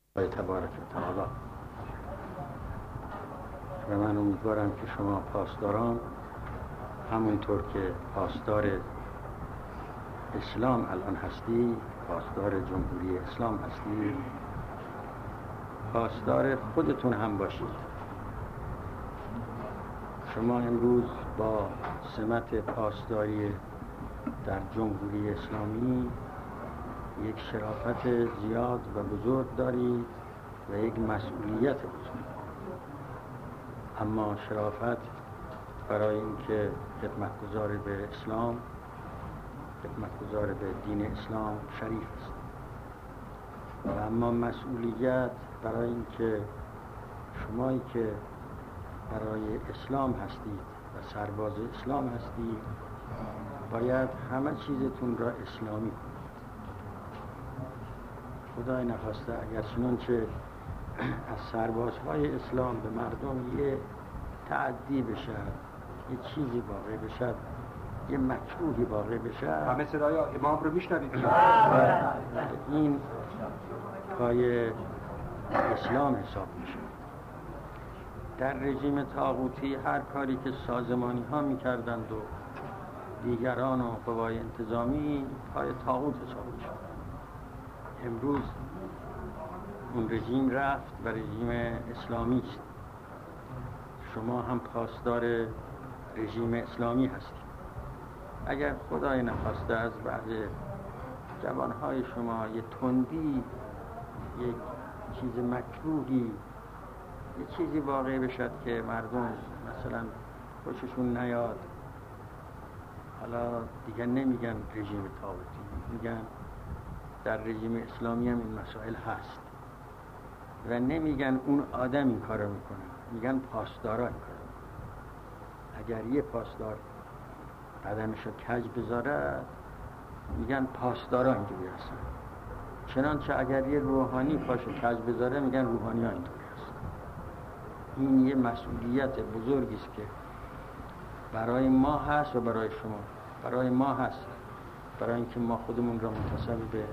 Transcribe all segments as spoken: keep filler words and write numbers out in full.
تبارک و تعالی. و من امیدوارم که شما پاسداران همونطور که پاسدار اسلام الان هستی، پاسدار جمهوری اسلام هستی، پاسدار خودتون هم باشید. شما امروز با سمت پاسداری در جمهوری اسلامی یک شرافت زیاد و بزرگ دارید و یک مسئولیت بزرگ. اما شرافت برای اینکه خدمتگزار به اسلام، خدمتگزار به دین اسلام شریف است، و اما مسئولیت برای اینکه شمایی که برای اسلام هستید و سرباز اسلام هستید باید همه چیزتون را اسلامی کنید. خدای نخواسته اگر چنانچه از سربازهای اسلام به مردم یه تعدی بشه، یه چیزی واقع بشه، یه مکروهی واقع بشه، همه صدای امام رو میشنوید. این پای اسلام حساب میشه. در رژیم طاغوتی هر کاری که سازمانی ها میکردند و دیگران و قوای انتظامی پای طاغوت حساب میشه. امروز اون رژیم رفت و رژیم اسلامی است. شما هم پاسدار رژیم اسلامی هستید. اگر خدای نخواسته از بعض جوانهای شما یه تندی، یک چیز مکروهی، یه چیزی واقع بشد که مردم مثلا خوششون نیاد، حالا دیگه نمیگن رژیم طاغوتی، میگن در رژیم اسلامی هم این مسائل هست و نمیگن اون آدم این کارو میکنه، میگن پاسدارا این کارو میکنه. اگر یه پاسدار قدمشو کج بذاره میگن پاسدارا اینجوری هستن، چنانچه اگر یه روحانی پاشو کج بذاره میگن روحانی ها اینطوری هستن. این یه مسئولیت بزرگی است که برای ما هست و برای شما. برای ما هست برای اینکه ما خودمون را منتسب به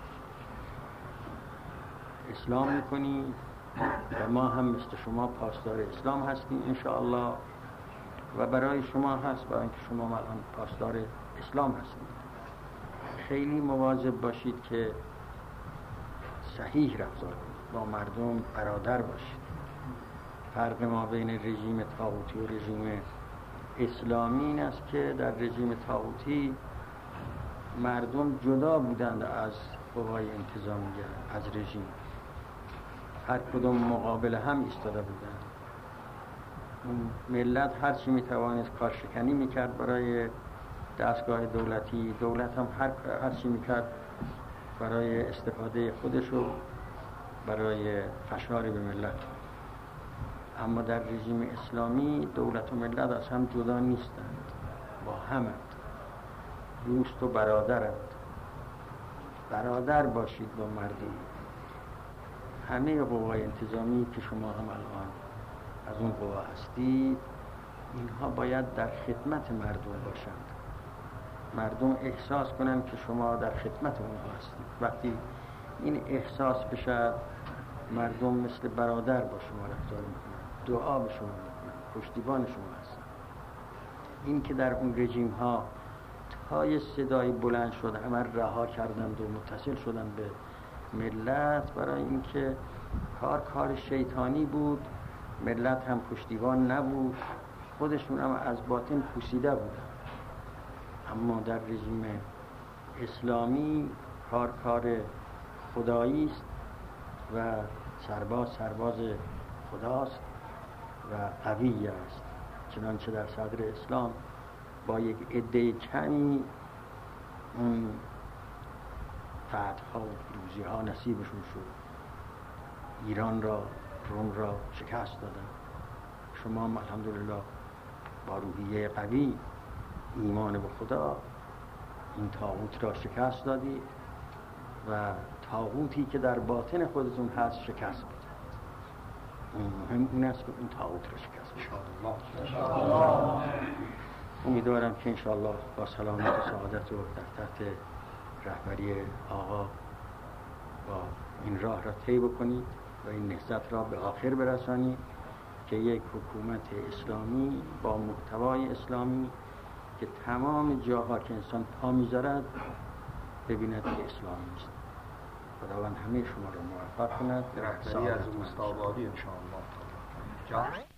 اسلام میکنیم و ما هم مثل شما پاسدار اسلام هستیم انشاءالله، و برای شما هست برای اینکه شما الان پاسدار اسلام هستید. خیلی مواظب باشید که صحیح رفتار کنید، با مردم برادر باشید. فرق ما بین رژیم طاغوتی و رژیم اسلامی این است که در رژیم طاغوتی مردم جدا بودند از قوای انتظامیه، از رژیم، هر کدوم مقابل هم ایستاده بودند. ملت هر چی میتوانست کارشکنی میکرد برای دستگاه دولتی، دولت هم هر, هر چی میکرد برای استفاده خودش و برای فشار به ملت. اما در رژیم اسلامی دولت و ملت از هم جدا نیستند، با همند، دوست و برادرند. برادر باشید با مردم. همه قوای انتظامی که شما هم الان از اون قوا هستید، اینها باید در خدمت مردم باشند. مردم احساس کنند که شما در خدمت اونها هستید. وقتی این احساس بشه، مردم مثل برادر با شما رفتار میکنند، دعا به شما میکنند، پشتیبان شما هستند. این که در اون رژیم ها تا یه صدای بلند شد همه رها کردند و متصل شدند به ملت، برای اینکه کار کار شیطانی بود، ملت هم پشتیبان نبود، خودشون هم از باطن پوسیده بودن. اما در رژیم اسلامی کار کار خدایی است و سرباز سرباز خداست و قوی است. چنانچه در صدر اسلام با یک عده کمی اون فتح‌ها و پیروزی ها نصیبشون شد، ایران را، روم را شکست دادن. شما هم الحمدلله با روحیه قوی، ایمان به خدا، این طاغوت را شکست دادی و طاغوتی که در باطن خودتون هست شکست بدید. مهم این است که این طاغوت را شکست بدید. امیدوارم که انشاءالله با سلامت و سعادت و در تحت رهبری آقا با این راه را طی بکنید و این نهضت را به آخر برسانید که یک حکومت اسلامی با محتوای اسلامی که تمام جاها که انسان پا میذارد ببیند که اسلامی است. خداوند همه شما را موفق کند. رهبری از روستابادی ان شاء الله.